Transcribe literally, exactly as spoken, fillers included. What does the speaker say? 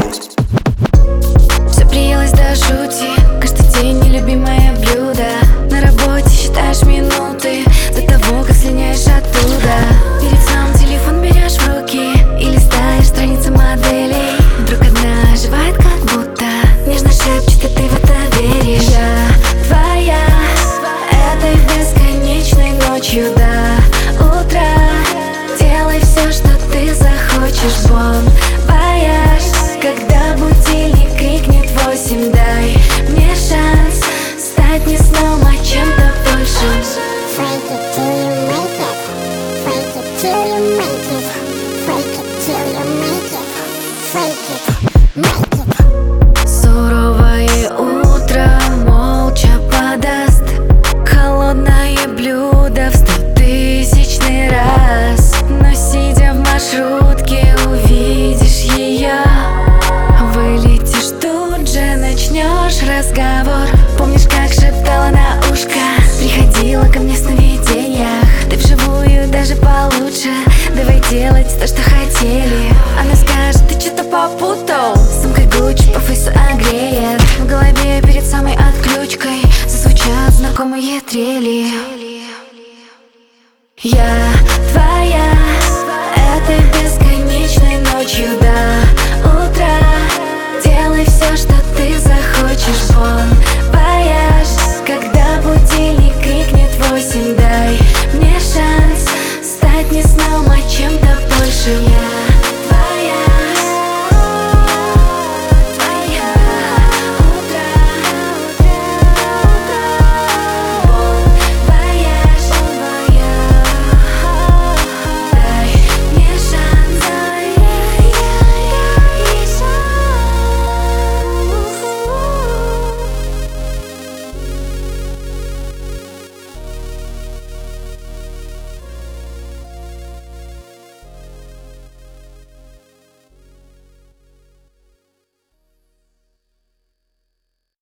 Все приелось до жути, каждый день нелюбимое блюдо. На работе считаешь минуты до того, как слиняешь оттуда. Перед сном телефон берешь в руки и листаешь страницы моделей. Вдруг одна оживает, как будто нежно шепчет, и ты в это веришь. Я твоя этой бесконечной ночью до утра. Делай все, что ты захочешь, бон вояж. Когда будильник крикнет восемь, дай мне шанс стать не сном, а чем-то большим. Freak it till you make it. Freak it till you make it. Freak it till you make it. Freak it, make it. Суровое утро молча подаст холодное блюдо в стотысячный раз. Но сидя в маршрутке, увидишь ее, вылетишь тут же, начнешь разговор. Помнишь, как шептала на ушко, приходила ко мне в сновидениях. Ты вживую даже получше, давай делать то, что хотели. Она скажет, ты что-то попутал, сумкой Гуччи по фейсу огреет. В голове перед самой отключкой зазвучат знакомые трели.